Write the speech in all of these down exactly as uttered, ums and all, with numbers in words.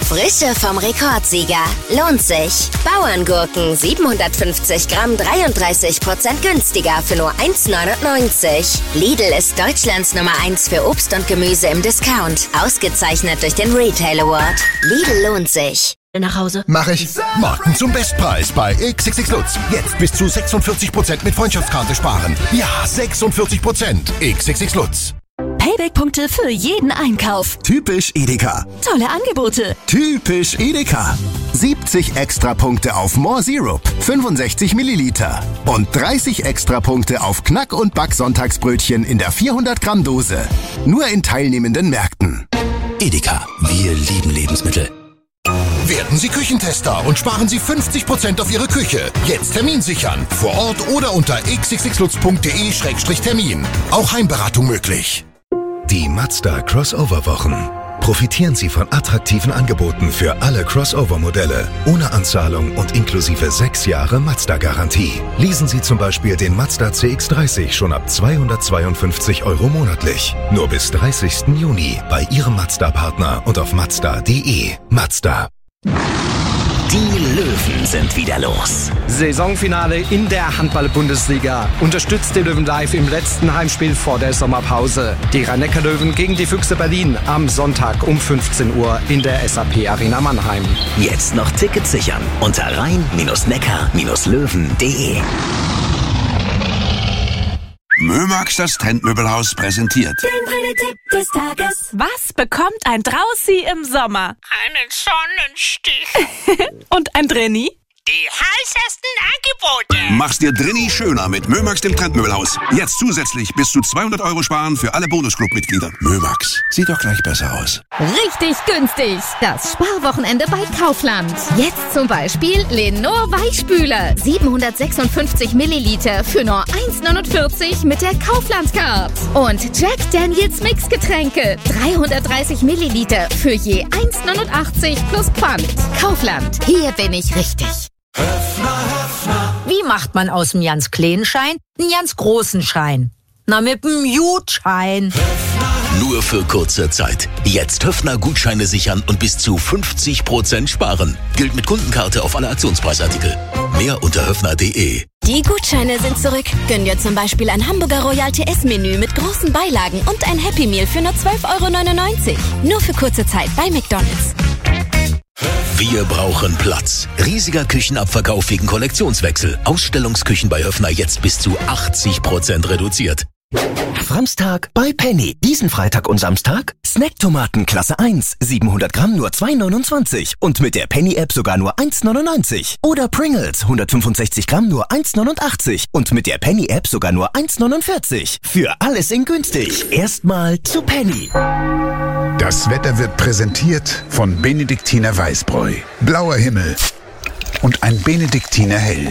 Frische vom Rekordsieger. Lohnt sich. Bauerngurken siebenhundertfünfzig Gramm, dreiunddreißig Prozent günstiger für nur eins Komma neunundneunzig. Lidl ist Deutschlands Nummer eins für Obst und Gemüse im Discount. Ausgezeichnet durch den Retail Award. Lidl lohnt sich. Nach Hause. Mach ich. Marken zum Bestpreis bei X X X Lutz. Jetzt bis zu sechsundvierzig Prozent mit Freundschaftskarte sparen. Ja, sechsundvierzig Prozent. X X X Lutz. Payback-Punkte für jeden Einkauf. Typisch Edeka. Tolle Angebote. Typisch Edeka. siebzig Extrapunkte auf More Syrup, fünfundsechzig Milliliter. Und dreißig Extrapunkte auf Knack- und Back-Sonntagsbrötchen in der vierhundert Gramm Dose. Nur in teilnehmenden Märkten. Edeka. Wir lieben Lebensmittel. Werden Sie Küchentester und sparen Sie fünfzig Prozent auf Ihre Küche. Jetzt Termin sichern. Vor Ort oder unter x x x lutz punkt d e Schrägstrich Termin. Auch Heimberatung möglich. Die Mazda Crossover-Wochen. Profitieren Sie von attraktiven Angeboten für alle Crossover-Modelle, ohne Anzahlung und inklusive sechs Jahre Mazda-Garantie. Leasen Sie zum Beispiel den Mazda C X dreißig schon ab zweihundertzweiundfünfzig Euro monatlich. Nur bis dreißigsten Juni bei Ihrem Mazda-Partner und auf mazda punkt d e. Mazda. Die Löwen sind wieder los. Saisonfinale in der Handball-Bundesliga. Unterstützt die Löwen live im letzten Heimspiel vor der Sommerpause. Die Rhein-Neckar-Löwen gegen die Füchse Berlin am Sonntag um fünfzehn Uhr in der S A P Arena Mannheim. Jetzt noch Tickets sichern unter rhein Neckar Löwen punkt d e. Mömax, das Trendmöbelhaus, präsentiert Den Präditipp des Tages. Was bekommt ein Draußi im Sommer? Einen Sonnenstich. Und ein Drenni? Die heißesten Angebote. Mach's dir drinni schöner mit Mömax, dem Trendmöbelhaus. Jetzt zusätzlich bis zu zweihundert Euro sparen für alle Bonusclub-Mitglieder. Mömax, sieht doch gleich besser aus. Richtig günstig. Das Sparwochenende bei Kaufland. Jetzt zum Beispiel Lenor Weichspüler. siebenhundertsechsundfünfzig Milliliter für nur eins Komma neunundvierzig mit der Kaufland-Card. Und Jack Daniels Mixgetränke. dreihundertdreißig Milliliter für je eins Komma neunundachtzig plus Pfand. Kaufland. Hier bin ich richtig. Höfner, Höfner. Wie macht man aus dem ganz kleinen Schein einen ganz großen Schein? Na, mit dem Gutschein. Nur für kurze Zeit. Jetzt Höfner Gutscheine sichern und bis zu fünfzig Prozent sparen. Gilt mit Kundenkarte auf alle Aktionspreisartikel. Mehr unter höfner punkt d e. Die Gutscheine sind zurück. Gönn dir zum Beispiel ein Hamburger Royal T S-Menü mit großen Beilagen und ein Happy Meal für nur zwölf Euro neunundneunzig. Nur für kurze Zeit bei McDonald's. Wir brauchen Platz. Riesiger Küchenabverkauf wegen Kollektionswechsel. Ausstellungsküchen bei Höfner jetzt bis zu achtzig Prozent reduziert. Samstag bei Penny. Diesen Freitag und Samstag Snacktomaten Klasse eins. siebenhundert Gramm nur zwei neunundzwanzig. Und mit der Penny-App sogar nur eins neunundneunzig. Oder Pringles hundertfünfundsechzig Gramm nur eins neunundachtzig. Und mit der Penny-App sogar nur eins neunundvierzig. Für alles in günstig. Erstmal zu Penny. Das Wetter wird präsentiert von Benediktiner Weißbräu. Blauer Himmel und ein Benediktiner Hell.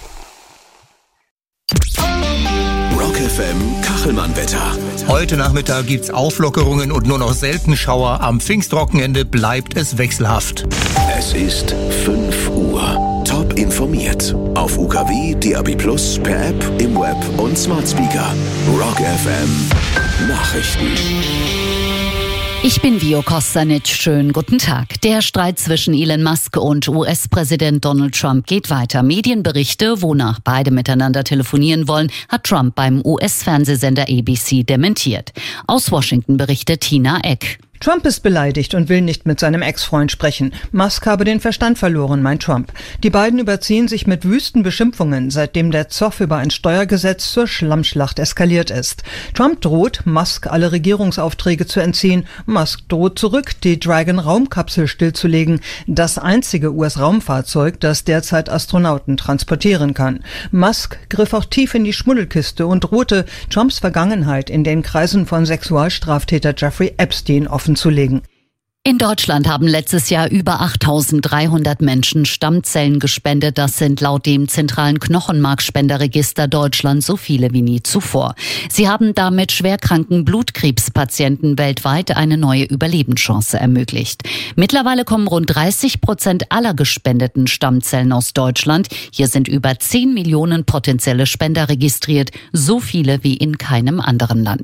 Rock F M Kachelmann-Wetter. Heute Nachmittag gibt's Auflockerungen und nur noch selten Schauer. Am Pfingstwochenende bleibt es wechselhaft. Es ist fünf Uhr. Top informiert. Auf U K W, D A B plus, per App, im Web und Smart Speaker. Rock F M Nachrichten. Ich bin Vio Kostanic. Schönen guten Tag. Der Streit zwischen Elon Musk und U S-Präsident Donald Trump geht weiter. Medienberichte, wonach beide miteinander telefonieren wollen, hat Trump beim U S-Fernsehsender A B C dementiert. Aus Washington berichtet Tina Eck. Trump ist beleidigt und will nicht mit seinem Ex-Freund sprechen. Musk habe den Verstand verloren, meint Trump. Die beiden überziehen sich mit wüsten Beschimpfungen, seitdem der Zoff über ein Steuergesetz zur Schlammschlacht eskaliert ist. Trump droht, Musk alle Regierungsaufträge zu entziehen. Musk droht zurück, die Dragon-Raumkapsel stillzulegen. Das einzige U S-Raumfahrzeug, das derzeit Astronauten transportieren kann. Musk griff auch tief in die Schmuddelkiste und drohte, Trumps Vergangenheit in den Kreisen von Sexualstraftäter Jeffrey Epstein offen zu legen. In Deutschland haben letztes Jahr über achttausenddreihundert Menschen Stammzellen gespendet. Das sind laut dem zentralen Knochenmarkspenderregister Deutschland so viele wie nie zuvor. Sie haben damit schwerkranken Blutkrebspatienten weltweit eine neue Überlebenschance ermöglicht. Mittlerweile kommen rund dreißig Prozent aller gespendeten Stammzellen aus Deutschland. Hier sind über zehn Millionen potenzielle Spender registriert, so viele wie in keinem anderen Land.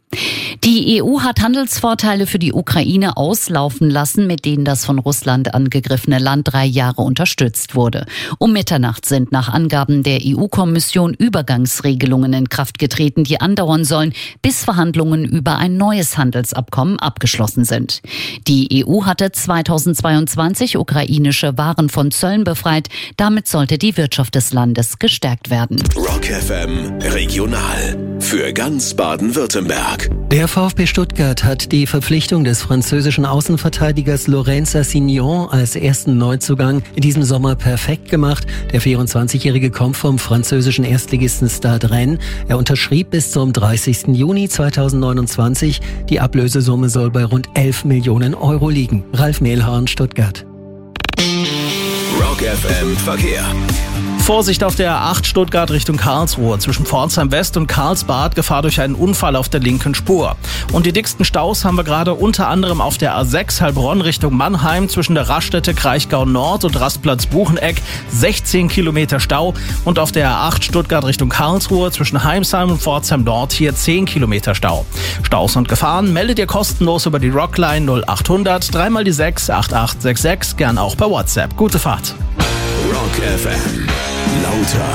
Die E U hat Handelsvorteile für die Ukraine auslaufen lassen, mit denen das von Russland angegriffene Land drei Jahre unterstützt wurde. Um Mitternacht sind nach Angaben der E U-Kommission Übergangsregelungen in Kraft getreten, die andauern sollen, bis Verhandlungen über ein neues Handelsabkommen abgeschlossen sind. Die E U hatte zweitausendzweiundzwanzig ukrainische Waren von Zöllen befreit. Damit sollte die Wirtschaft des Landes gestärkt werden. Rock F M Regional für ganz Baden-Württemberg. Der VfB Stuttgart hat die Verpflichtung des französischen Außenverteidigers Laurent Sassignon als ersten Neuzugang in diesem Sommer perfekt gemacht. Der vierundzwanzigjährige kommt vom französischen Erstligisten Stade Rennes. Er unterschrieb bis zum dreißigsten Juni zweitausendneunundzwanzig. Die Ablösesumme soll bei rund elf Millionen Euro liegen. Ralf Mehlhorn, Stuttgart. Rock F M Verkehr. Vorsicht auf der A acht Stuttgart Richtung Karlsruhe. Zwischen Pforzheim West und Karlsbad Gefahr durch einen Unfall auf der linken Spur. Und die dicksten Staus haben wir gerade unter anderem auf der A sechs Heilbronn Richtung Mannheim zwischen der Raststätte Kraichgau Nord und Rastplatz Bucheneck. sechzehn Kilometer Stau. Und auf der A acht Stuttgart Richtung Karlsruhe zwischen Heimsheim und Pforzheim Nord hier zehn Kilometer Stau. Staus und Gefahren meldet ihr kostenlos über die Rockline null achthundert dreimal die sechs acht acht sechs sechs, gern auch per WhatsApp. Gute Fahrt. Rock F M. Lauter.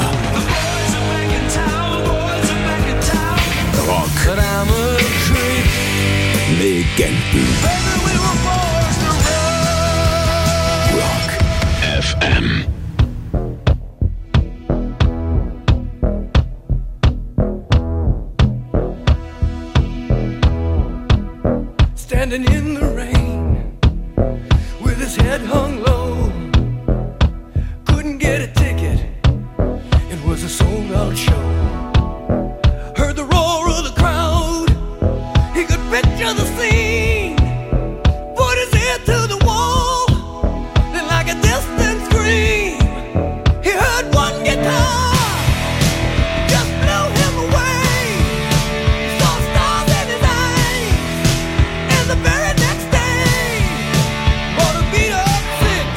Rock. Legenden. Rock F M. Standing in the rain with his head hung low. Couldn't get a ticket. It was a sold-out show. Heard the roar of the crowd. He could picture the scene. Put his ear to the wall. Then like a distant scream, he heard one guitar. Just blew him away. Saw stars in his eyes. And the very next day, bought a beat-up six.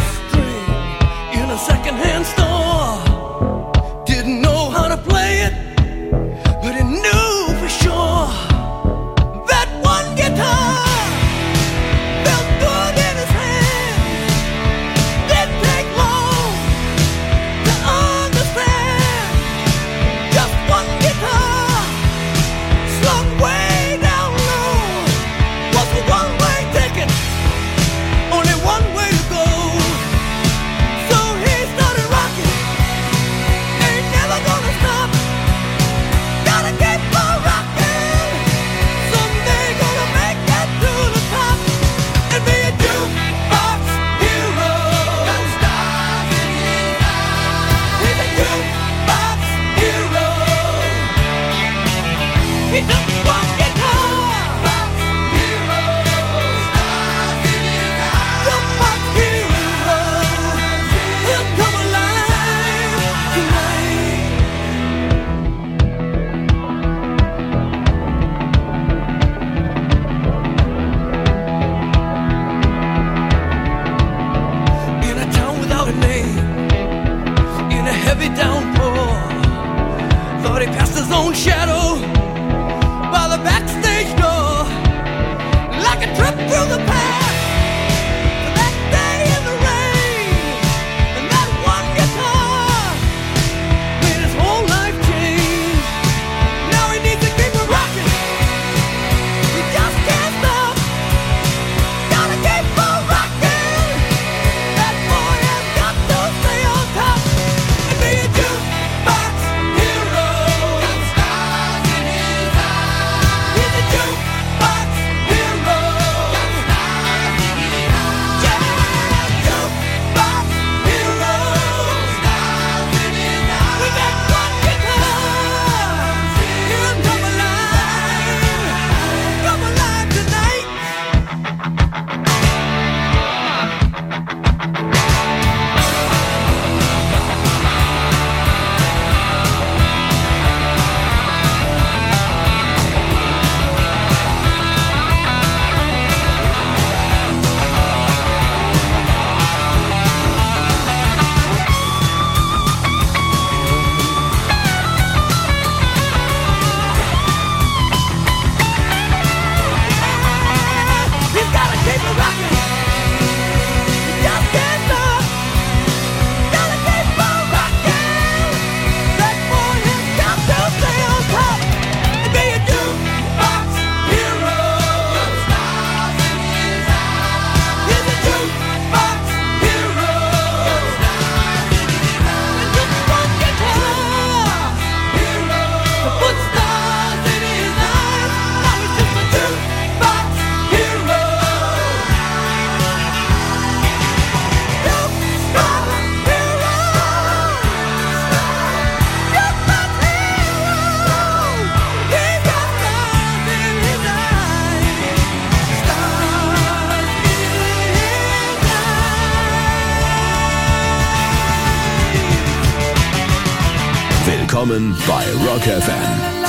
Willkommen bei Rock F M.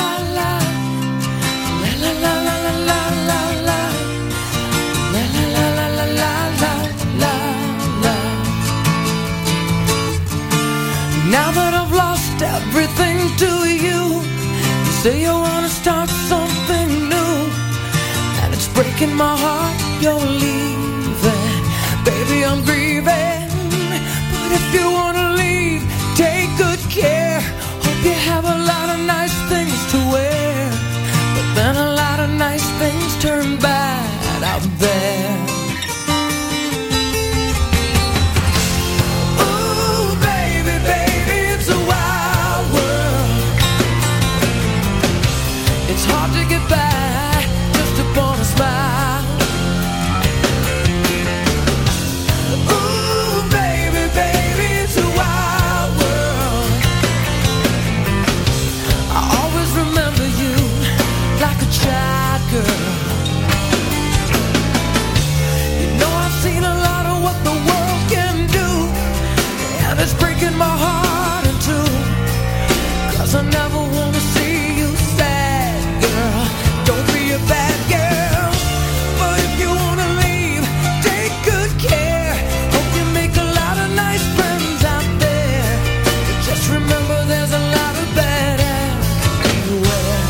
Now that I've lost everything to you, you say you wanna start something new, and it's breaking my heart you're leaving. Baby, I'm grieving, but if you wanna leave, take good care. Hope you have a lot of nice things to wear, but then a lot of nice things turn bad out there. It's hard to get by just upon a smile. Ooh, baby, baby, it's a wild world. I always remember you like a child girl. You know I've seen a lot of what the world can do, and it's breaking my heart in two, 'cause I never wanna see you sad, girl. Don't be a bad girl, but if you wanna leave, take good care. Hope you make a lot of nice friends out there, but just remember there's a lot of bad ass beware.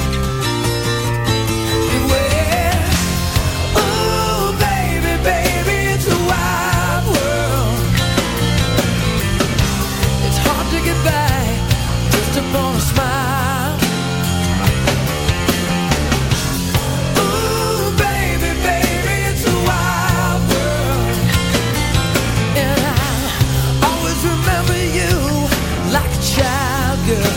Beware. Ooh, baby, baby, it's a wild world. It's hard to get by just upon a smile. Ooh, baby, baby, it's a wild world, and I always remember you like a child girl.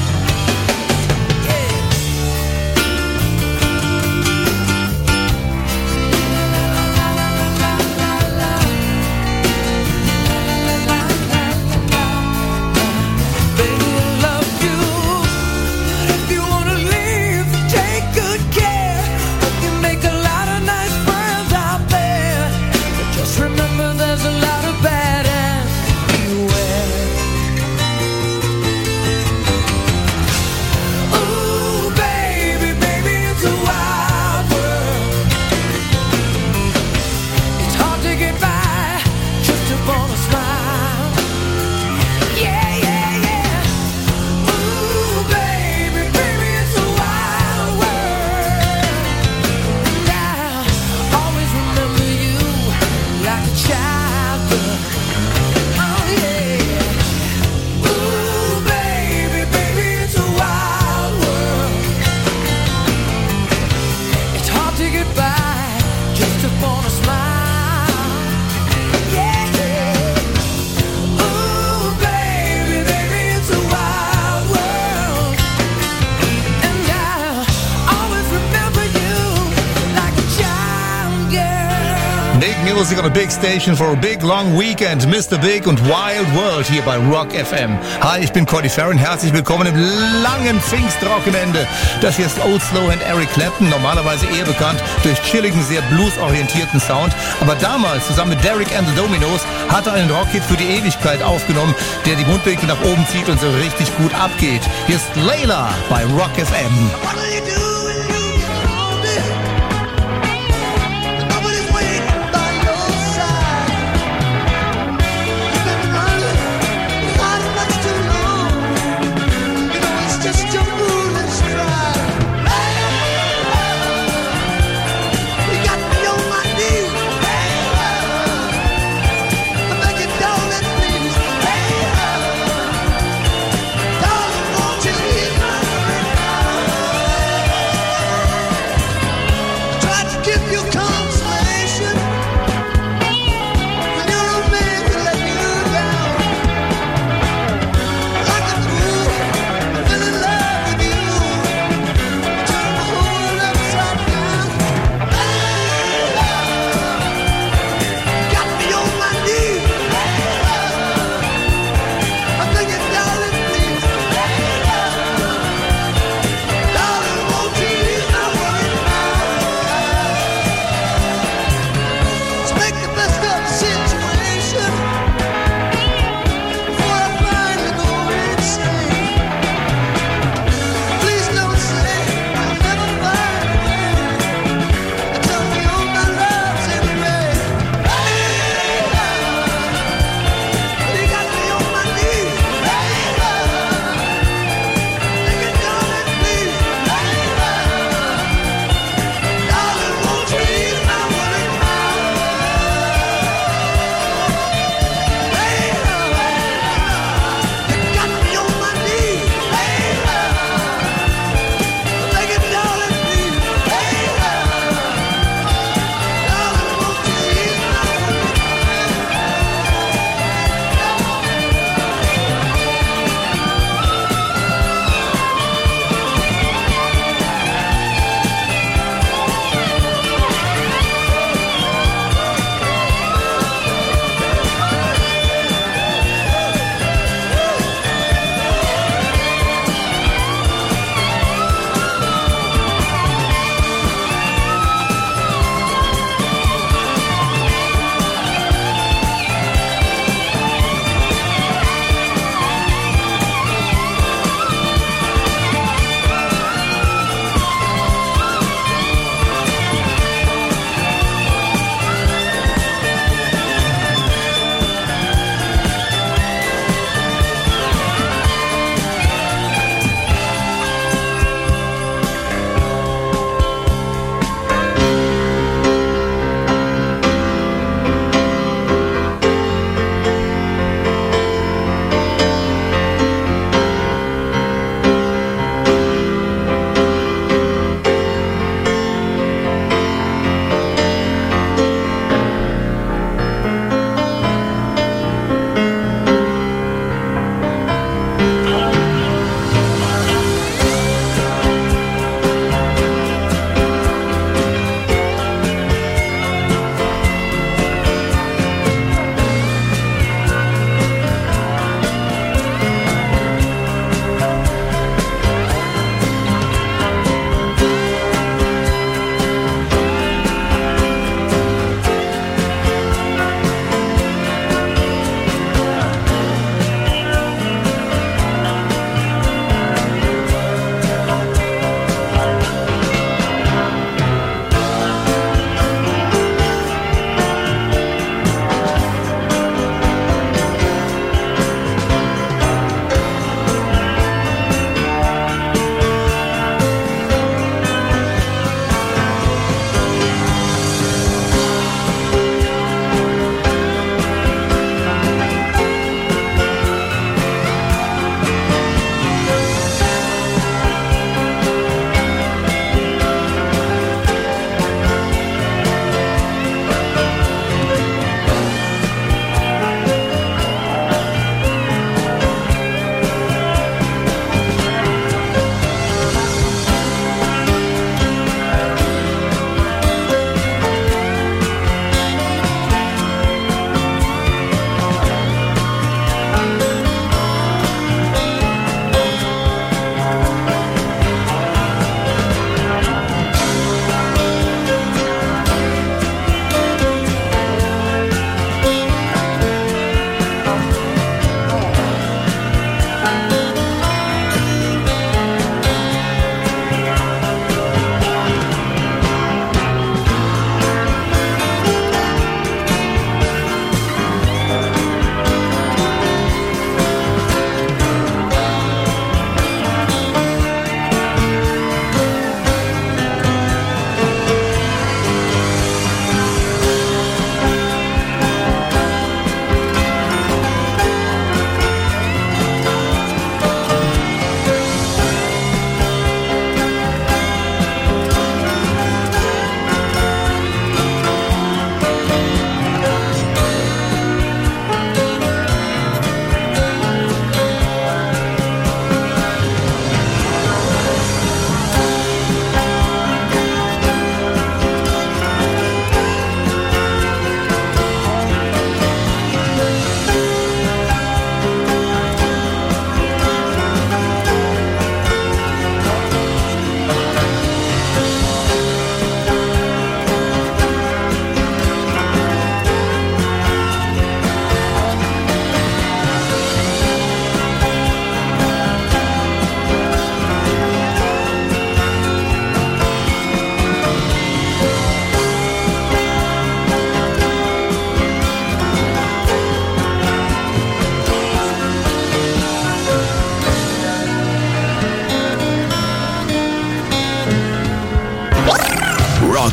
Baby, I love you, but if you wanna leave, take good care. Hope you make a lot of nice friends out there, but just remember there's a lot of bad ass beware. Ooh, baby, baby, it's a wild world. It's hard to get by just upon a smile. Yeah, yeah, yeah. Ooh, baby, baby, it's a wild world. And I always remember you like a child girl. Oh, yeah. Ooh, baby, baby, it's a wild world. It's hard to get by just upon a smile. Yeah, yeah. Ooh, baby, baby, it's a wild world, and I always remember you like a child girl. Big music on a big station for a big long weekend. Mister Big und Wild World hier bei Rock F M. Hi, ich bin Cody Farron. Herzlich willkommen im langen Pfingstrockenende. Das hier ist Old Slow and Eric Clapton. Normalerweise eher bekannt durch chilligen, sehr bluesorientierten Sound. Aber damals, zusammen mit Derek and the Dominos, hat er einen Rockhit für die Ewigkeit aufgenommen, der die Mundwinkel nach oben zieht und so richtig gut abgeht. Hier ist Layla bei Rock F M. Darling, won't you hear my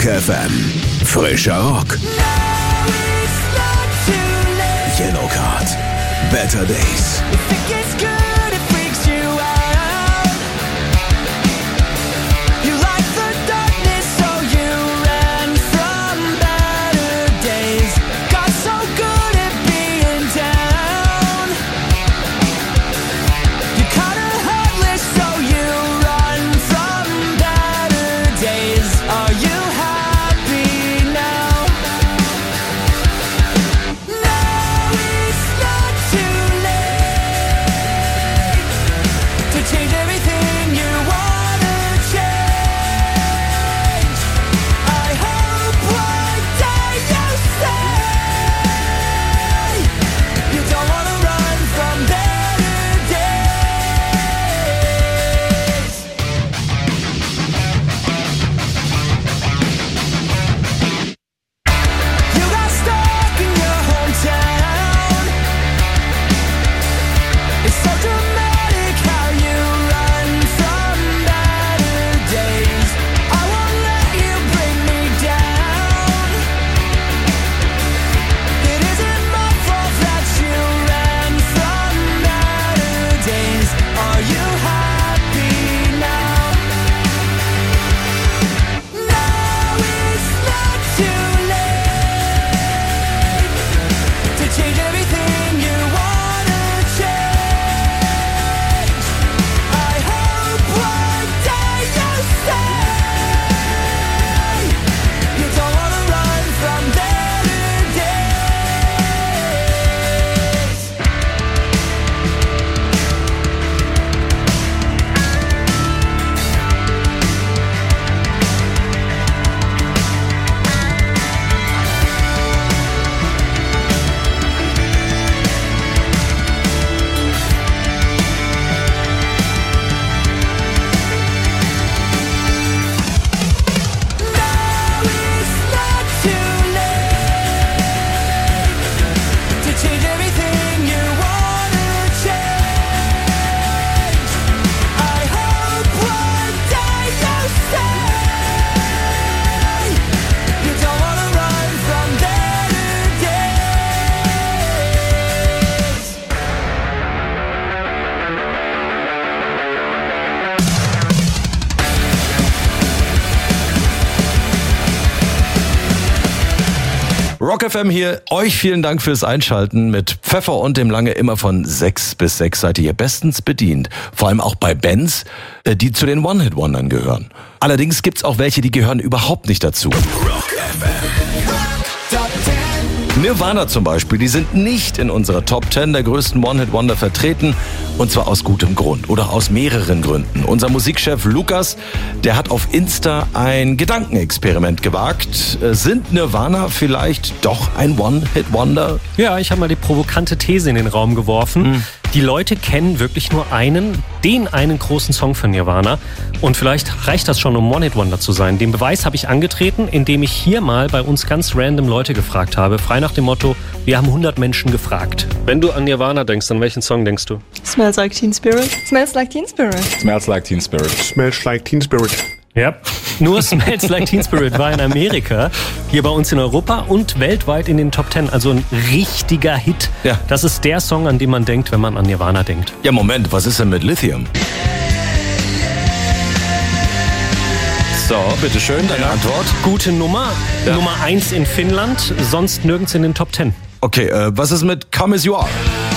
F M. Frischer Rock. Yellowcard. Better Days. Rock F M hier. Euch vielen Dank fürs Einschalten. Mit Pfeffer und dem Lange immer von sechs bis sechs seid ihr hier bestens bedient. Vor allem auch bei Bands, die zu den One-Hit-Wondern gehören. Allerdings gibt's auch welche, die gehören überhaupt nicht dazu. Rock F M. Nirvana zum Beispiel, die sind nicht in unserer Top zehn der größten One-Hit-Wonder vertreten. Und zwar aus gutem Grund oder aus mehreren Gründen. Unser Musikchef Lukas, der hat auf Insta ein Gedankenexperiment gewagt. Sind Nirvana vielleicht doch ein One-Hit-Wonder? Ja, ich habe mal die provokante These in den Raum geworfen. Hm. Die Leute kennen wirklich nur einen, den einen großen Song von Nirvana. Und vielleicht reicht das schon, um One-Hit-Wonder zu sein. Den Beweis habe ich angetreten, indem ich hier mal bei uns ganz random Leute gefragt habe. Frei nach dem Motto, wir haben hundert Menschen gefragt. Wenn du an Nirvana denkst, an welchen Song denkst du? Smells like Teen Spirit. Smells like Teen Spirit. Smells like Teen Spirit. Smells like Teen Spirit. Ja, nur Smells Like Teen Spirit war in Amerika, hier bei uns in Europa und weltweit in den Top Ten. Also ein richtiger Hit. Ja. Das ist der Song, an den man denkt, wenn man an Nirvana denkt. Ja, Moment, was ist denn mit Lithium? So, bitteschön, deine ja. Antwort. Gute Nummer. Ja. Nummer eins in Finnland, sonst nirgends in den Top Ten. Okay, äh, was ist mit Come As You Are?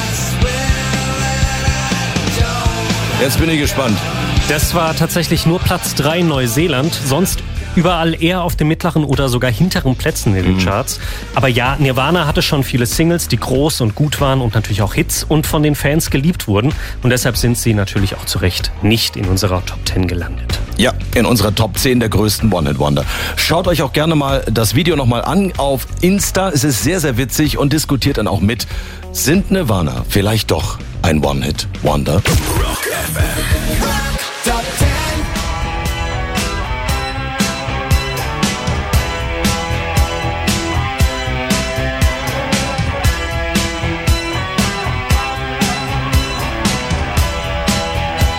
Jetzt bin ich gespannt. Das war tatsächlich nur Platz drei in Neuseeland, sonst überall eher auf den mittleren oder sogar hinteren Plätzen in den Charts. Aber ja, Nirvana hatte schon viele Singles, die groß und gut waren und natürlich auch Hits und von den Fans geliebt wurden. Und deshalb sind sie natürlich auch zu Recht nicht in unserer Top Ten gelandet. Ja, in unserer Top zehn der größten One-Hit-Wonder. Schaut euch auch gerne mal das Video nochmal an auf Insta. Es ist sehr, sehr witzig und diskutiert dann auch mit. Sind Nirvana vielleicht doch ein One-Hit-Wonder? Rock F M. Top zehn.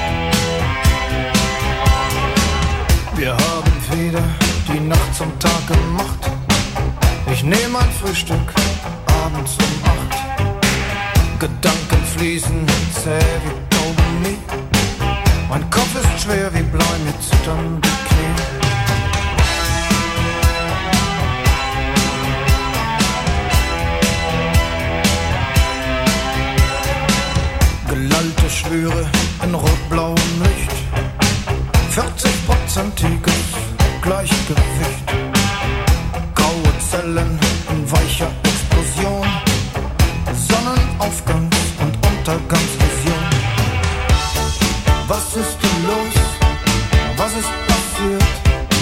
Wir haben wieder die Nacht zum Tag zäh wie Kaugummi. Mein Kopf ist schwer wie Blei, mir zittern die Knie. Gelallte Schwüre in rot-blauem Licht, vierzig-prozentiges Gleichgewicht. Graue Zellen in weicher Explosion, Sonnenaufgangs- und Untergangsvision. Was ist denn los? Was ist passiert?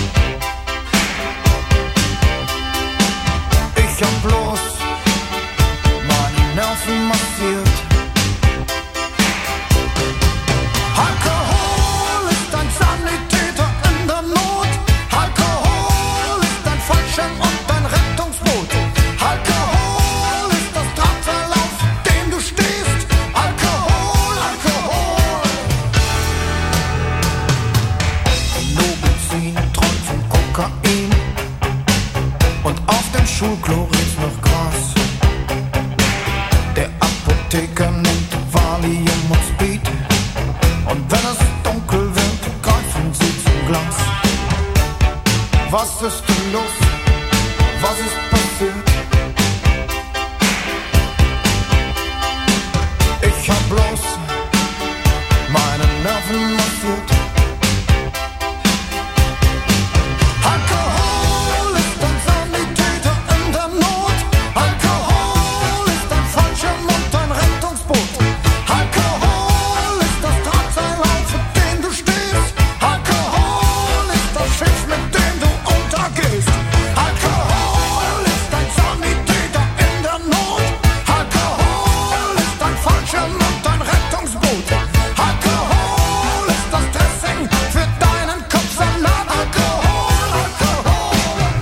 Ich hab bloß meine Nerven massiert. Alkohol ist ein Sanitäter in der Not. Alkohol ist ein Fallschirm und ein Rettungsboot. Alkohol ist das Drahtseil, auf dem du stehst. Alkohol, Alkohol. Nobenzin träumt von Kokain und auf dem Schulklo riecht's nach Gras. Der Apotheker nimmt Valium und Speed. Und wenn es dunkel wird, greifen sie zum Glas. Was ist denn los? Was ist passiert? Ich hab bloß meine Nerven massiert. Alkohol ist ein Sanitäter in der Not. Alkohol ist ein Fallschirm und ein Rettungsboot. Alkohol ist das Drahtseil, auf dem du stehst. Alkohol ist das Schiff, mit dem du untergehst. Alkohol ist ein Sanitäter in der Not. Alkohol ist ein Fallschirm und ein Rettungsboot. Alkohol ist das Dressing für deinen Kopfsalat. Alkohol, Alkohol.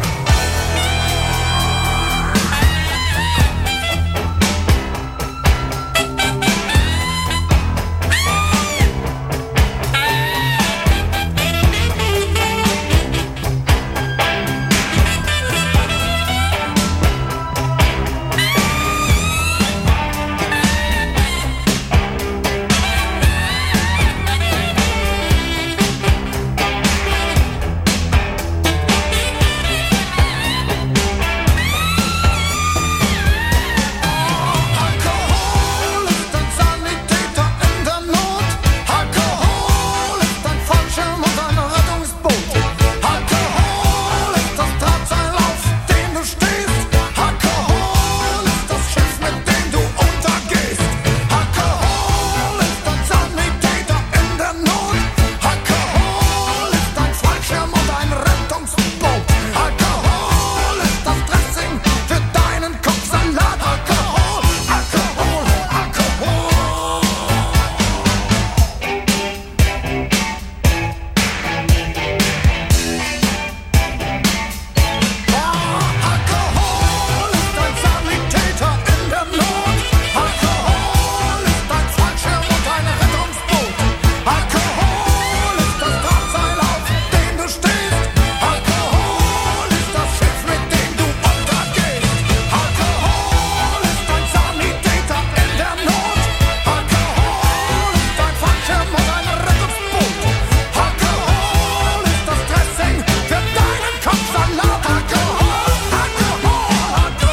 Alkohol ist ein Sanitäter in der Not. Alkohol ist ein Fallschirm und ein Rettungsboot. Alkohol ist das Drahtseil, auf dem du stehst. Alkohol ist das Schiff, mit dem du untergehst. Alkohol ist ein Sanitäter in der Not. Alkohol ist ein Fallschirm und ein Rettungsboot. Alkohol ist das Dressing für deinen Kopfsalat. Alkohol, Alkohol, Alkohol. Alkohol ist ein Sanitäter in der Not. Alkohol ist ein Fallschirm und ein Rettungsboot. Alkohol ist das Drahtseil, auf dem du stehst. Alkohol ist das Schiff, mit dem du untergehst. Alkohol ist ein Sanitäter in der Not. Alkohol ist ein Fallschirm und ein Rettungsboot. Alkohol ist das Dressing für deinen Kopfsalat. Alkohol, Alkohol,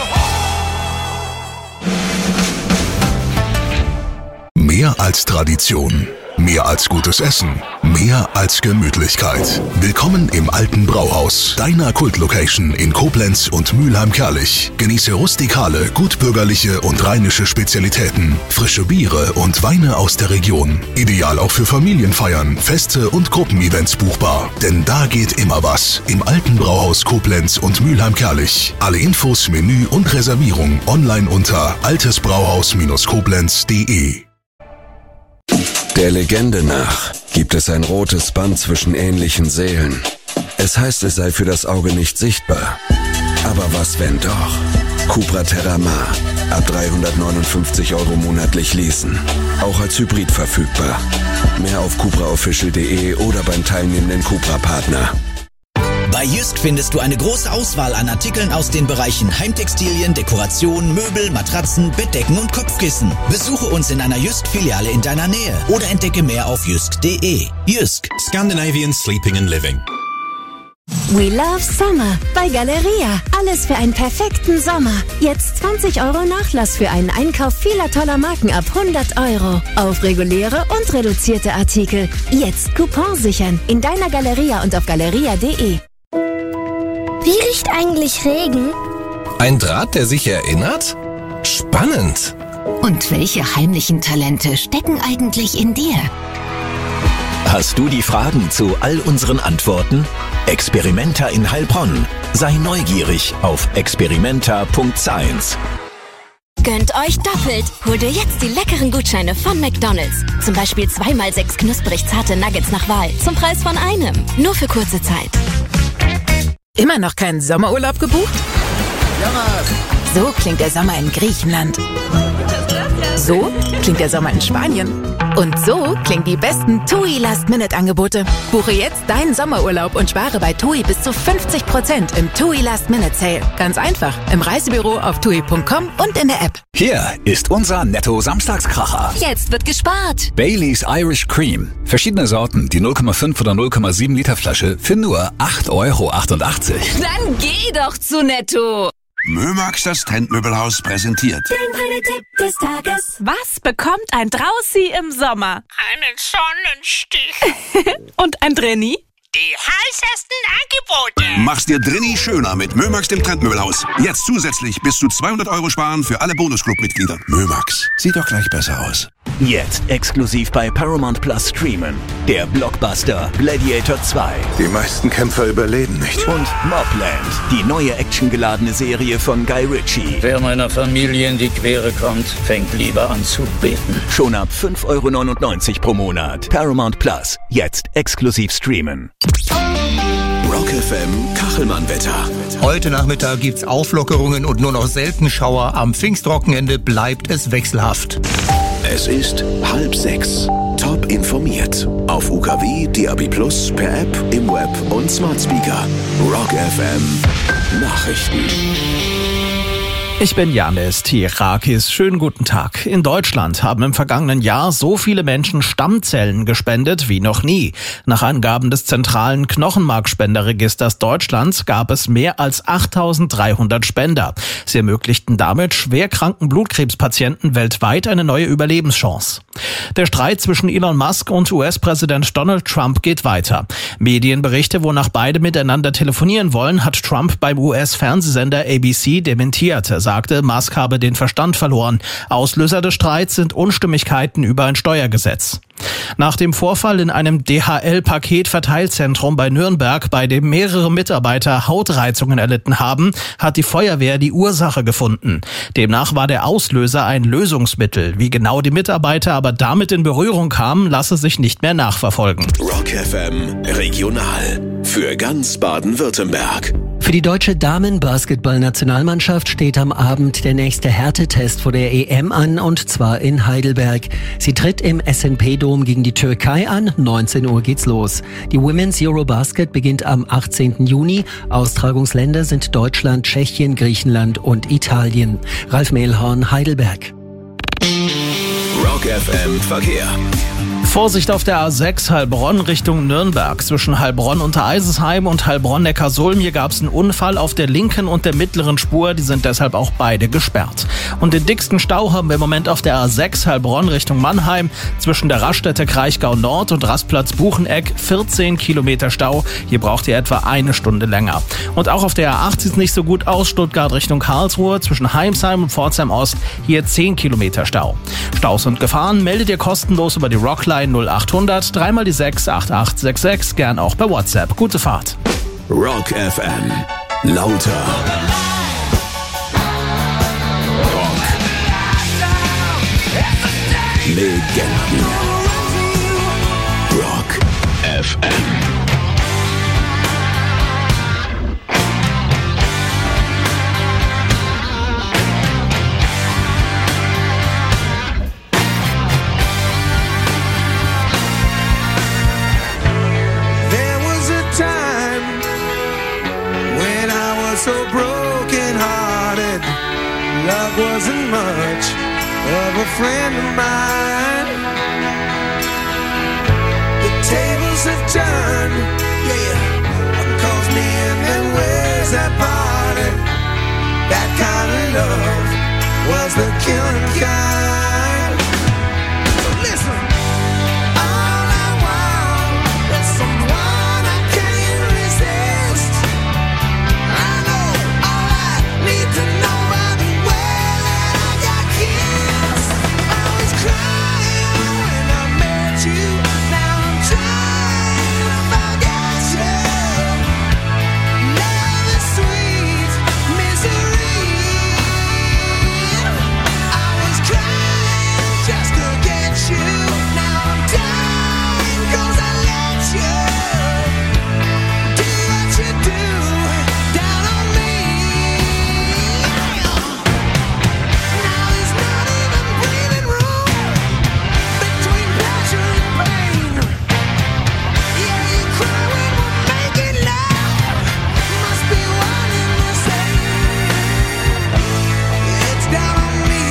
Alkohol. Mehr als Tradition, mehr als gutes Essen, mehr als Gemütlichkeit. Willkommen im Alten Brauhaus, deiner Kultlocation in Koblenz und Mülheim-Kärlich. Genieße rustikale, gutbürgerliche und rheinische Spezialitäten, frische Biere und Weine aus der Region. Ideal auch für Familienfeiern, Feste und Gruppenevents buchbar. Denn da geht immer was. Im Alten Brauhaus Koblenz und Mülheim-Kärlich. Alle Infos, Menü und Reservierung online unter altesbrauhaus Koblenz punkt de. Der Legende nach gibt es ein rotes Band zwischen ähnlichen Seelen. Es heißt, es sei für das Auge nicht sichtbar. Aber was, wenn doch? Cupra Terramar. Ab dreihundertneunundfünfzig Euro monatlich leasen. Auch als Hybrid verfügbar. Mehr auf cupra official punkt de oder beim teilnehmenden Cupra-Partner. Bei Jysk findest du eine große Auswahl an Artikeln aus den Bereichen Heimtextilien, Dekoration, Möbel, Matratzen, Bettdecken und Kopfkissen. Besuche uns in einer Jysk-Filiale in deiner Nähe oder entdecke mehr auf jysk punkt de. Jysk. Scandinavian Sleeping and Living. We love Summer bei Galeria. Alles für einen perfekten Sommer. Jetzt zwanzig Euro Nachlass für einen Einkauf vieler toller Marken ab hundert Euro. Auf reguläre und reduzierte Artikel. Jetzt Coupon sichern. In deiner Galeria und auf galeria punkt de. Wie riecht eigentlich Regen? Ein Draht, der sich erinnert? Spannend. Und welche heimlichen Talente stecken eigentlich in dir? Hast du die Fragen zu all unseren Antworten? Experimenta in Heilbronn. Sei neugierig auf experimenta punkt science. Gönnt euch doppelt. Hol dir jetzt die leckeren Gutscheine von McDonald's. Zum Beispiel zwei mal sechs knusprig zarte Nuggets nach Wahl. Zum Preis von einem. Nur für kurze Zeit. Immer noch keinen Sommerurlaub gebucht? So klingt der Sommer in Griechenland. So klingt der Sommer in Spanien. Und so klingen die besten TUI Last-Minute-Angebote. Buche jetzt deinen Sommerurlaub und spare bei TUI bis zu fünfzig Prozent im TUI Last-Minute-Sale. Ganz einfach. Im Reisebüro auf tui punkt com und in der App. Hier ist unser Netto-Samstagskracher. Jetzt wird gespart. Baileys Irish Cream. Verschiedene Sorten, die null Komma fünf oder null Komma sieben Liter Flasche für nur acht Euro achtundachtzig. Dann geh doch zu Netto. Mömax, das Trendmöbelhaus, präsentiert. Der Tipp des Tages. Was bekommt ein Draußi im Sommer? Einen Sonnenstich. Und ein Drenni? Die heißesten Angebote. Mach's dir drinni schöner mit Mömax, dem Trendmöbelhaus. Jetzt zusätzlich bis zu zweihundert Euro sparen für alle Bonusclub-Mitglieder. Mömax, sieht doch gleich besser aus. Jetzt exklusiv bei Paramount Plus streamen. Der Blockbuster Gladiator zwei. Die meisten Kämpfer überleben nicht. Und Mobland, die neue actiongeladene Serie von Guy Ritchie. Wer meiner Familie in die Quere kommt, fängt lieber an zu beten. Schon ab fünf Euro neunundneunzig pro Monat. Paramount Plus, jetzt exklusiv streamen. Rock F M Kachelmann-Wetter. Heute Nachmittag gibt's Auflockerungen und nur noch selten Schauer. Am Pfingstwochenende bleibt es wechselhaft. Es ist halb sechs. Top informiert. Auf U K W, D A B plus, per App, im Web und Smart Speaker. Rock F M Nachrichten. Ich bin Janis Tirakis. Schönen guten Tag. In Deutschland haben im vergangenen Jahr so viele Menschen Stammzellen gespendet wie noch nie. Nach Angaben des zentralen Knochenmarkspenderregisters Deutschlands gab es mehr als achttausenddreihundert Spender. Sie ermöglichten damit schwerkranken Blutkrebspatienten weltweit eine neue Überlebenschance. Der Streit zwischen Elon Musk und U S-Präsident Donald Trump geht weiter. Medienberichte, wonach beide miteinander telefonieren wollen, hat Trump beim U S-Fernsehsender A B C dementiert. Er sagte, Musk habe den Verstand verloren. Auslöser des Streits sind Unstimmigkeiten über ein Steuergesetz. Nach dem Vorfall in einem D H L-Paketverteilzentrum bei Nürnberg, bei dem mehrere Mitarbeiter Hautreizungen erlitten haben, hat die Feuerwehr die Ursache gefunden. Demnach war der Auslöser ein Lösungsmittel. Wie genau die Mitarbeiter aber damit in Berührung kamen, lasse sich nicht mehr nachverfolgen. Rock F M Regional. Für ganz Baden-Württemberg. Für die deutsche Damen-Basketball-Nationalmannschaft steht am Abend der nächste Härtetest vor der E M an, und zwar in Heidelberg. Sie tritt im S N P-Dom gegen die Türkei an. neunzehn Uhr geht's los. Die Women's Eurobasket beginnt am achtzehnten Juni. Austragungsländer sind Deutschland, Tschechien, Griechenland und Italien. Ralf Mehlhorn, Heidelberg. Rock F M Verkehr. Vorsicht auf der A sechs Heilbronn Richtung Nürnberg. Zwischen Heilbronn und Eisesheim und Heilbronn-Neckarsulm. Hier gab es einen Unfall auf der linken und der mittleren Spur. Die sind deshalb auch beide gesperrt. Und den dicksten Stau haben wir im Moment auf der A sechs Heilbronn Richtung Mannheim. Zwischen der Raststätte Kraichgau Nord und Rastplatz Bucheneck vierzehn Kilometer Stau. Hier braucht ihr etwa eine Stunde länger. Und auch auf der A acht sieht es nicht so gut aus. Stuttgart Richtung Karlsruhe. Zwischen Heimsheim und Pforzheim Ost. Hier zehn Kilometer Stau. Staus und Gefahren meldet ihr kostenlos über die Rockline null acht hundert, dreimal die sechs acht acht sechs sechs, gern auch per WhatsApp. Gute Fahrt. Rock F M. Lauter. Rock. Legenden. Rock F M. wasn't much of a friend of mine. The tables have turned, yeah. One calls me and then where's that party? That kind of love was the killing kind. So listen, all I want is someone I can't resist. I know all I need to know by the way that I got kissed. I was crying when I met you. Now I'm trying to forget you. Love is sweet misery. I was crying just to get you. Now I'm dying 'cause I let you do what you do down on me. Now there's not even breathing room between pleasure and pain. Yeah, you cry when we're making love. Must be one and the same. It's down on me.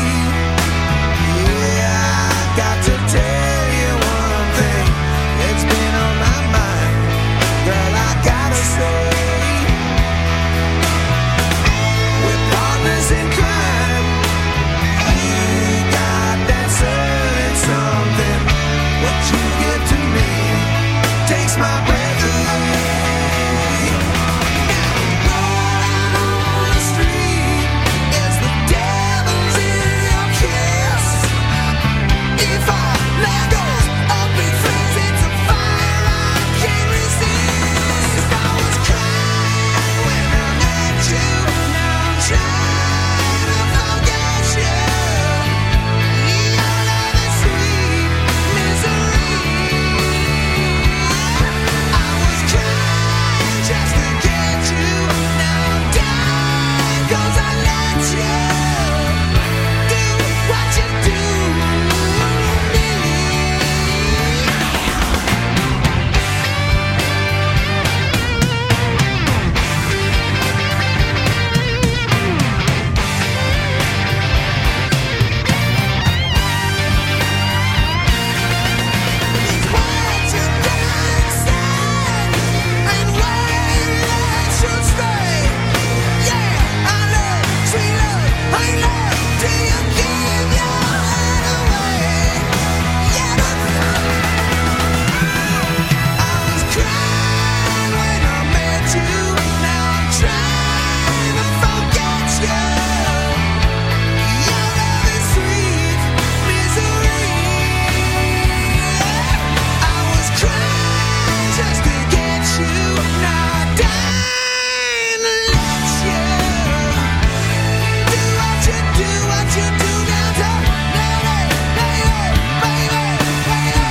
Yeah, I got to tell you one thing. It's been on my mind, girl. I gotta say, we're partners in crime. You got that certain something. What you give to me takes my breath away. Now on the street is the devil's in your kiss. If I let go of big friends, it's a fire I can't resist. I was crying when I met you. Now I'm trying to forget you. Your love is sweet misery. I was crying just to get you. Now I'm dying 'cause I let you do what you do to me. These words you done said and where they should stay. Yeah, I know, sweet love, I know. Do you give your heart away? Yeah, but I was crying when I met you. Now I'm trying to forget you. Your love is sweet misery. I was crying just to get you. Now I'm dying to let you do what you do, what you do now to baby, baby, baby,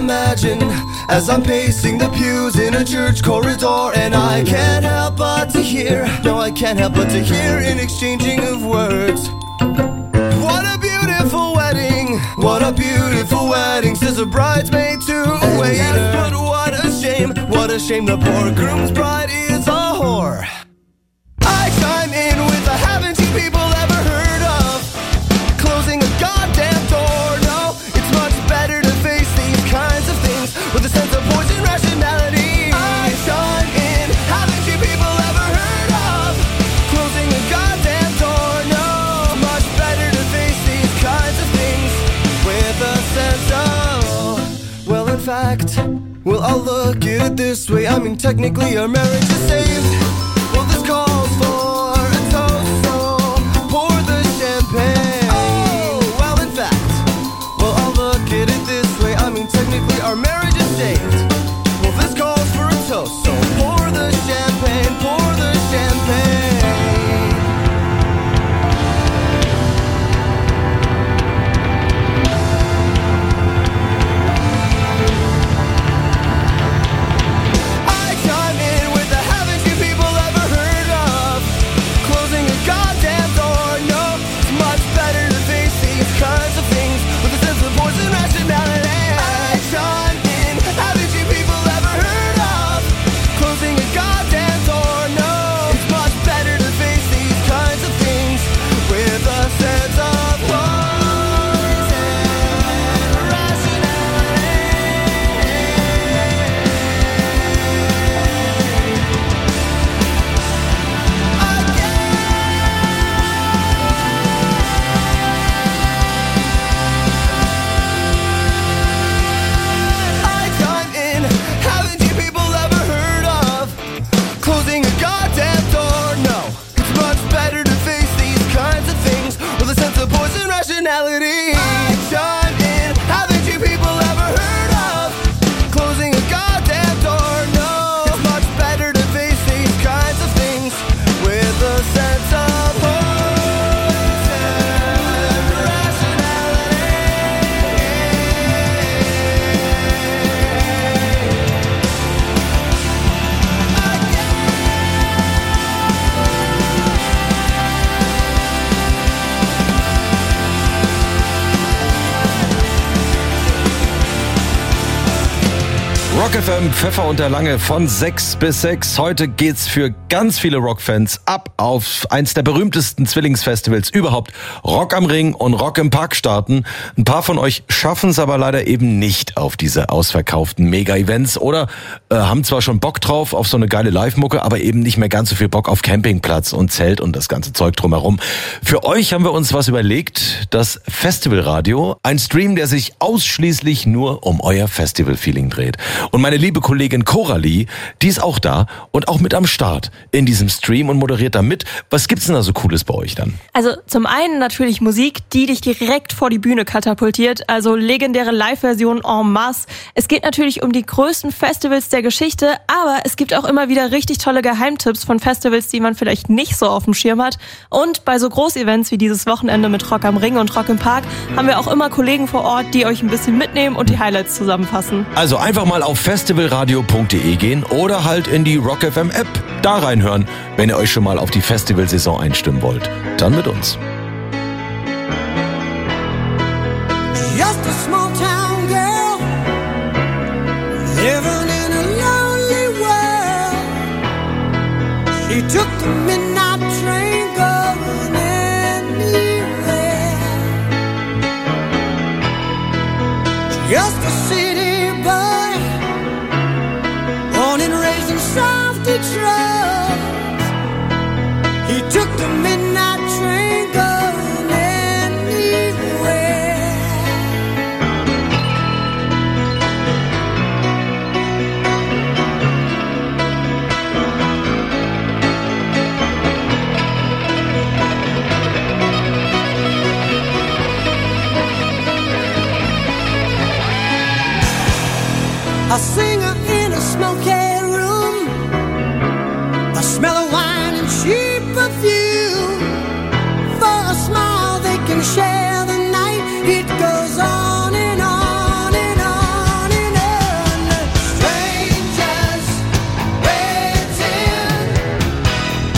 as I'm pacing the pews in a church corridor, and I can't help but to hear hear, no I can't help but to hear an exchanging of words. What a beautiful wedding, what a beautiful wedding, says a bridesmaid to a waiter. But what a shame, what a shame, the poor groom's bride is a whore. I chime in with a haven't you people ever heard of closing a goddamn door? No, it's much better to face these kinds of things with a sense of poison rationality. I chime in, haven't you people ever heard of closing a goddamn door? No, it's much better to face these kinds of things with a sense of, well in fact, well I'll look at it this way, I mean technically our marriage is saved. Well this calls for a toast, so pour the champagne. Oh, well in fact, well I'll look at it this way, I mean technically our marriage is saved. Well this calls for a toast, so pour the champagne, pour the champagne. I chime in with the haven't you people ever heard of closing a goddamn door? No, it's much better to face these kinds of things with a sense of poison rationality. I chime in, haven't you people ever heard of closing a goddamn door? No, it's much better to face these kinds of things with a sense of poison rationality. I chime in, haven't you people ever heard of closing a goddamn door? No, it's much better to face these kinds of things with a sense of poison rationality. I chime in, haven't you people ever heard of closing a goddamn door? No, it's much better to face these kinds of things with a sense of poison rationality. Rock F M, Pfeffer und der Lange von sechs bis sechs. Heute geht's für ganz viele Rockfans ab auf eins der berühmtesten Zwillingsfestivals überhaupt. Rock am Ring und Rock im Park starten. Ein paar von euch schaffen es aber leider eben nicht auf diese ausverkauften Mega-Events oder äh, haben zwar schon Bock drauf auf so eine geile Live-Mucke, aber eben nicht mehr ganz so viel Bock auf Campingplatz und Zelt und das ganze Zeug drumherum. Für euch haben wir uns was überlegt. Das Festivalradio, ein Stream, der sich ausschließlich nur um euer Festival-Feeling dreht. Und meine liebe Kollegin Coralie, die ist auch da und auch mit am Start in diesem Stream und moderiert da mit. Was gibt's denn da so Cooles bei euch dann? Also zum einen natürlich Musik, die dich direkt vor die Bühne katapultiert, also legendäre Live-Versionen en masse. Es geht natürlich um die größten Festivals der Geschichte, aber es gibt auch immer wieder richtig tolle Geheimtipps von Festivals, die man vielleicht nicht so auf dem Schirm hat. Und bei so Großevents wie dieses Wochenende mit Rock am Ring und Rock im Park haben wir auch immer Kollegen vor Ort, die euch ein bisschen mitnehmen und die Highlights zusammenfassen. Also einfach mal auf festivalradio punkt de gehen oder halt in die Rock F M App da reinhören, wenn ihr euch schon mal auf die Festivalsaison einstimmen wollt. Dann mit uns. Just a small town girl living in a lonely world. She took the midnight train going anywhere. Just a city boy, born and raised in South Detroit. He took the midnight train going anywhere. A singer in a smoky room, a smell of wine and cheap perfume. For a smile they can share the night. It goes on and on and on and on. Strangers waiting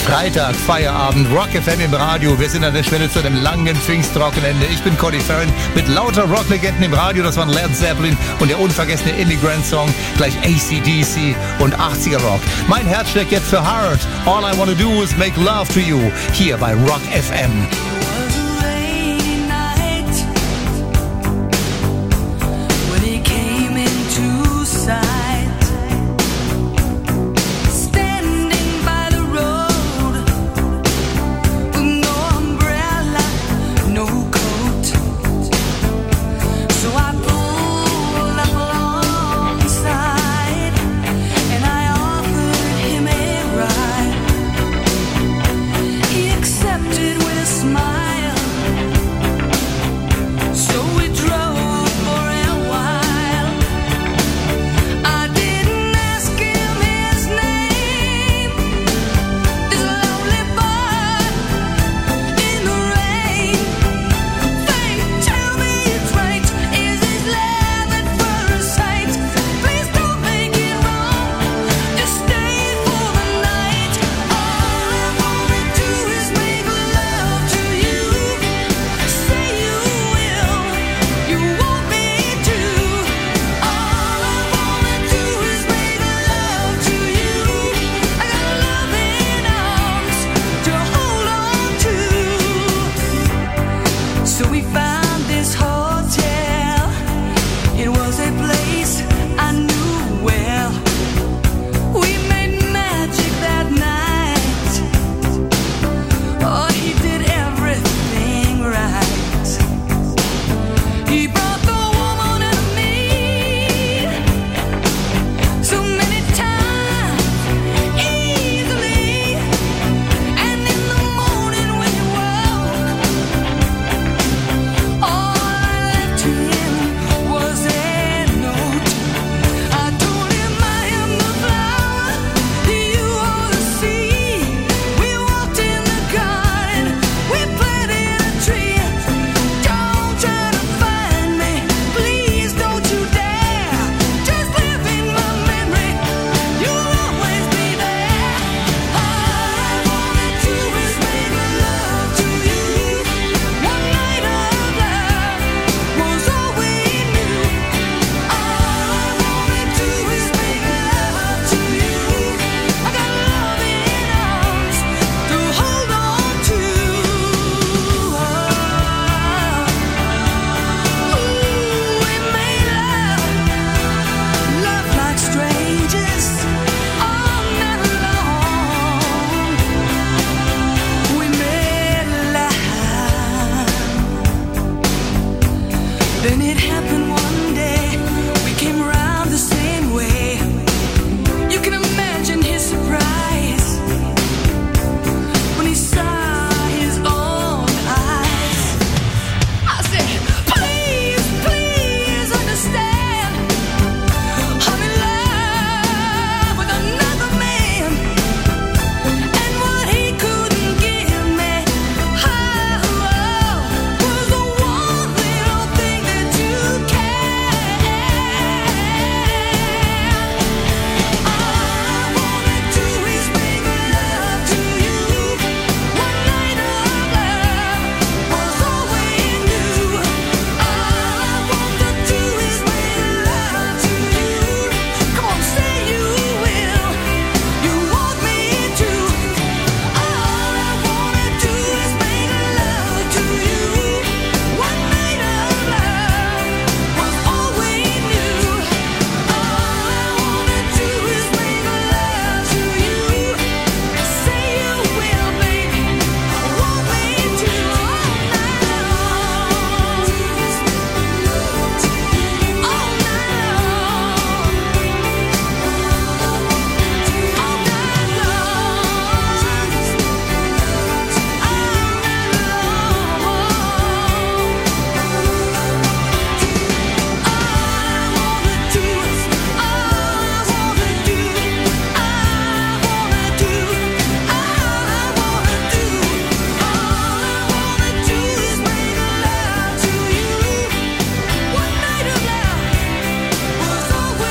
Freitag, Feierabend, Rock F M im Radio. Wir sind an der Schwelle zu einem langen Pfingstwochenende. Ich bin Cody Farron mit lauter Rocklegenden im Radio. Das waren Led Zeppelin und der unvergessene Immigrant-Song, gleich A C D C und achtziger Rock. Mein Herz schlägt jetzt für Hard. All I Wanna Do Is Make Love to You, hier bei Rock F M.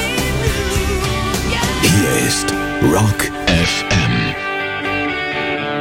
Rock F M.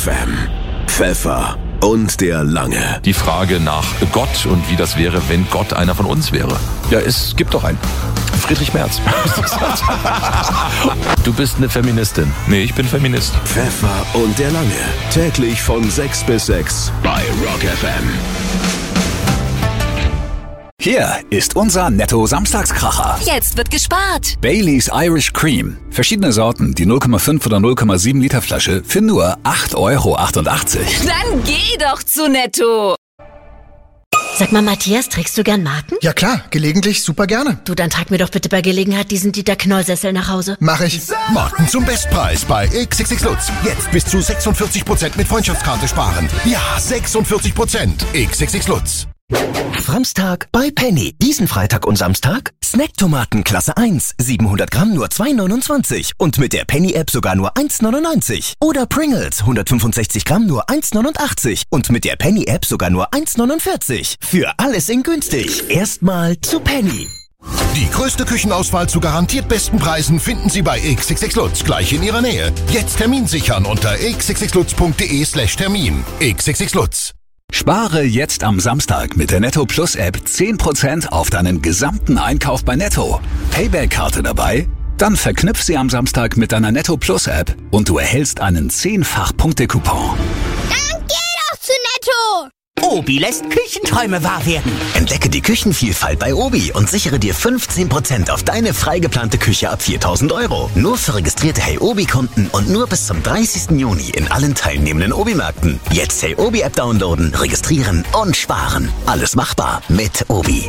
F M. Pfeffer und der Lange. Die Frage nach Gott und wie das wäre, wenn Gott einer von uns wäre. Ja, es gibt doch einen. Friedrich Merz. Du bist eine Feministin. Nee, ich bin Feminist. Pfeffer und der Lange. Täglich von sechs bis sechs bei Rock F M. Hier ist unser Netto-Samstagskracher. Jetzt wird gespart. Baileys Irish Cream. Verschiedene Sorten, die null Komma fünf oder null Komma sieben Liter Flasche für nur acht Euro achtundachtzig. Dann geh doch zu Netto. Sag mal, Matthias, trägst du gern Marken? Ja klar, gelegentlich super gerne. Du, dann trag mir doch bitte bei Gelegenheit diesen Dieter Knoll-Sessel nach Hause. Mach ich. Marken zum Bestpreis bei X X X Lutz. Jetzt bis zu sechsundvierzig Prozent mit Freundschaftskarte sparen. Ja, sechsundvierzig Prozent. X X X Lutz. Samstag bei Penny. Diesen Freitag und Samstag Snacktomaten Klasse eins, siebenhundert Gramm nur zwei neunundzwanzig und mit der Penny-App sogar nur eins neunundneunzig. Oder Pringles hundertfünfundsechzig Gramm nur eins neunundachtzig und mit der Penny-App sogar nur eins neunundvierzig. Für alles in günstig. Erstmal zu Penny. Die größte Küchenauswahl zu garantiert besten Preisen finden Sie bei X X X Lutz, gleich in Ihrer Nähe. Jetzt Termin sichern unter x x x lutz punkt de slash Termin. X X X Lutz. Spare jetzt am Samstag mit der Netto Plus App zehn Prozent auf deinen gesamten Einkauf bei Netto. Payback-Karte dabei? Dann verknüpf sie am Samstag mit deiner Netto Plus App und du erhältst einen zehnfach Punkte-Coupon. Dann geh doch zu Netto! Obi lässt Küchenträume wahr werden. Entdecke die Küchenvielfalt bei Obi und sichere dir fünfzehn Prozent auf deine freigeplante Küche ab viertausend Euro. Nur für registrierte Hey Obi-Kunden und nur bis zum dreißigsten Juni in allen teilnehmenden Obi-Märkten. Jetzt Hey Obi-App downloaden, registrieren und sparen. Alles machbar mit Obi.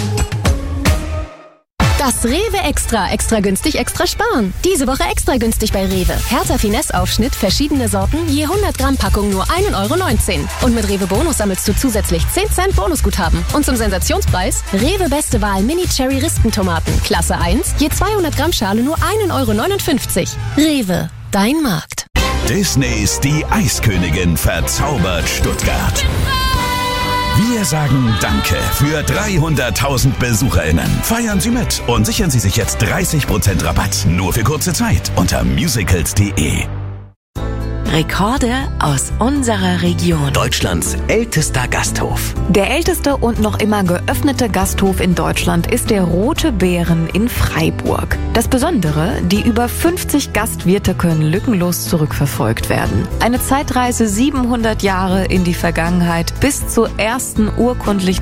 Das Rewe Extra. Extra günstig, extra sparen. Diese Woche extra günstig bei Rewe. Hertha Finesse-Aufschnitt, verschiedene Sorten, je hundert Gramm Packung nur ein Euro neunzehn. Und mit Rewe Bonus sammelst du zusätzlich zehn Cent Bonusguthaben. Und zum Sensationspreis Rewe Beste Wahl Mini Cherry Rispentomaten. Klasse eins, je zweihundert Gramm Schale nur ein Euro neunundfünfzig. Rewe, dein Markt. Disneys Die Eiskönigin verzaubert Stuttgart. Wir sagen Danke für dreihunderttausend BesucherInnen. Feiern Sie mit und sichern Sie sich jetzt dreißig Prozent Rabatt. Nur für kurze Zeit unter musicals punkt de. Rekorde aus unserer Region. Deutschlands ältester Gasthof. Der älteste und noch immer geöffnete Gasthof in Deutschland ist der Rote Bären in Freiburg. Das Besondere, die über fünfzig Gastwirte können lückenlos zurückverfolgt werden. Eine Zeitreise siebenhundert Jahre in die Vergangenheit bis zur ersten urkundlichen